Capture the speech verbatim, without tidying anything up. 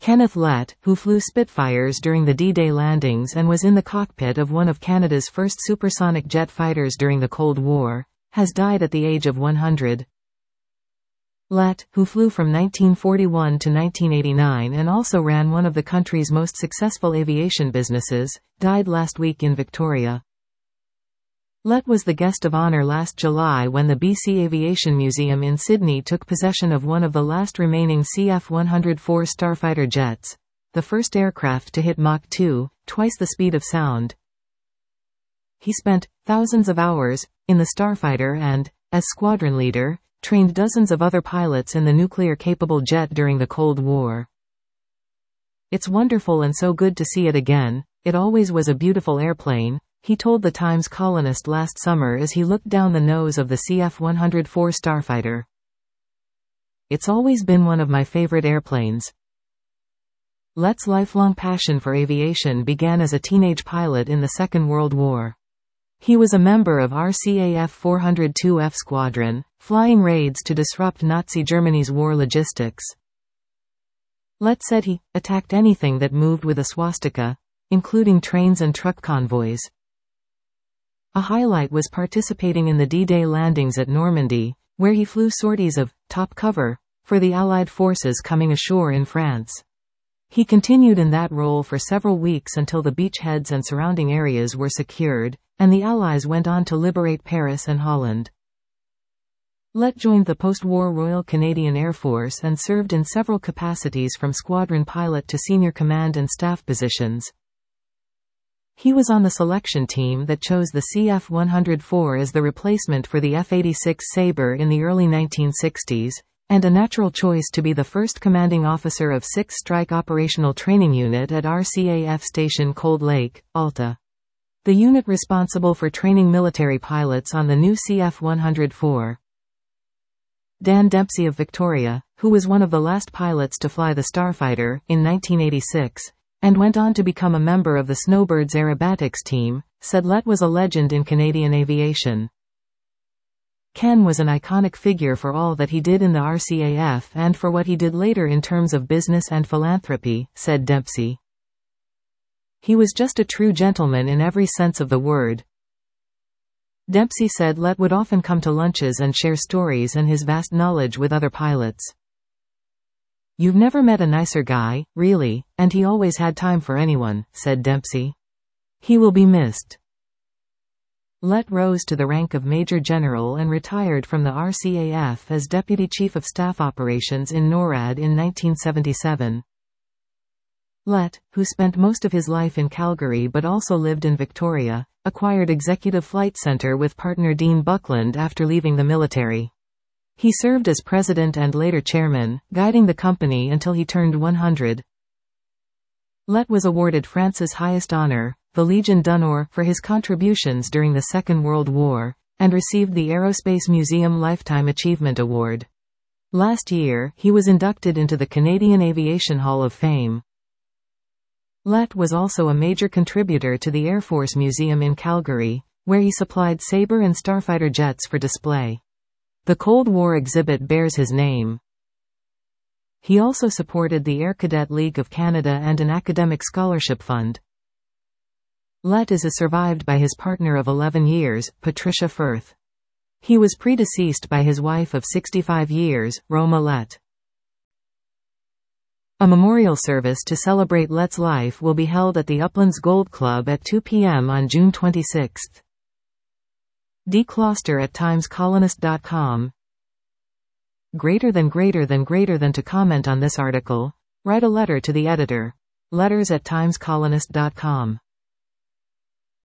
Kenneth Lett, who flew Spitfires during the D-Day landings and was in the cockpit of one of Canada's first supersonic jet fighters during the Cold War, has died at the age of one hundred. Lett, who flew from nineteen forty-one to nineteen eighty-nine and also ran one of the country's most successful aviation businesses, died last week in Victoria. Lett was the guest of honor last July when the B C Aviation Museum in Sydney took possession of one of the last remaining C F one oh four Starfighter jets, the first aircraft to hit Mach two, twice the speed of sound. He spent thousands of hours in the Starfighter and, as squadron leader, trained dozens of other pilots in the nuclear-capable jet during the Cold War. "It's wonderful and so good to see it again. It always was a beautiful airplane," he told the Times columnist last summer as he looked down the nose of the C F one oh four Starfighter. "It's always been one of my favorite airplanes." Lett's lifelong passion for aviation began as a teenage pilot in the Second World War. He was a member of R C A F four oh two F Squadron, flying raids to disrupt Nazi Germany's war logistics. Lett said he attacked anything that moved with a swastika, including trains and truck convoys. A highlight was participating in the D-Day landings at Normandy, where he flew sorties of top cover for the Allied forces coming ashore in France. He continued in that role for several weeks until the beachheads and surrounding areas were secured, and the Allies went on to liberate Paris and Holland. Lett joined the post-war Royal Canadian Air Force and served in several capacities from squadron pilot to senior command and staff positions. He was on the selection team that chose the C F one oh four as the replacement for the F eighty-six Sabre in the early nineteen sixties, and a natural choice to be the first commanding officer of sixth Strike Operational Training Unit at R C A F Station Cold Lake, Alta. The unit responsible for training military pilots on the new C F one oh four. Dan Dempsey of Victoria, who was one of the last pilots to fly the Starfighter, in nineteen eighty-six, and went on to become a member of the Snowbirds aerobatics team, said Lett was a legend in Canadian aviation. "Ken was an iconic figure for all that he did in the R C A F and for what he did later in terms of business and philanthropy," said Dempsey. "He was just a true gentleman in every sense of the word." Dempsey said Lett would often come to lunches and share stories and his vast knowledge with other pilots. "You've never met a nicer guy, really, and he always had time for anyone," said Dempsey. "He will be missed." Lett rose to the rank of Major General and retired from the R C A F as Deputy Chief of Staff Operations in NORAD in nineteen seventy-seven. Lett, who spent most of his life in Calgary but also lived in Victoria, acquired Executive Flight Center with partner Dean Buckland after leaving the military. He served as president and later chairman, guiding the company until he turned one hundred. Lett was awarded France's highest honor, the Legion d'honneur, for his contributions during the Second World War, and received the Aerospace Museum Lifetime Achievement Award. Last year, he was inducted into the Canadian Aviation Hall of Fame. Lett was also a major contributor to the Air Force Museum in Calgary, where he supplied Sabre and Starfighter jets for display. The Cold War exhibit bears his name. He also supported the Air Cadet League of Canada and an academic scholarship fund. Lett is survived by his partner of eleven years, Patricia Firth. He was predeceased by his wife of sixty-five years, Roma Lett. A memorial service to celebrate Lett's life will be held at the Uplands Gold Club at two p m on June twenty-sixth. D. Closter at times colonist dot com. Greater than greater than greater than to comment on this article, write a letter to the editor. Letters at times colonist dot com.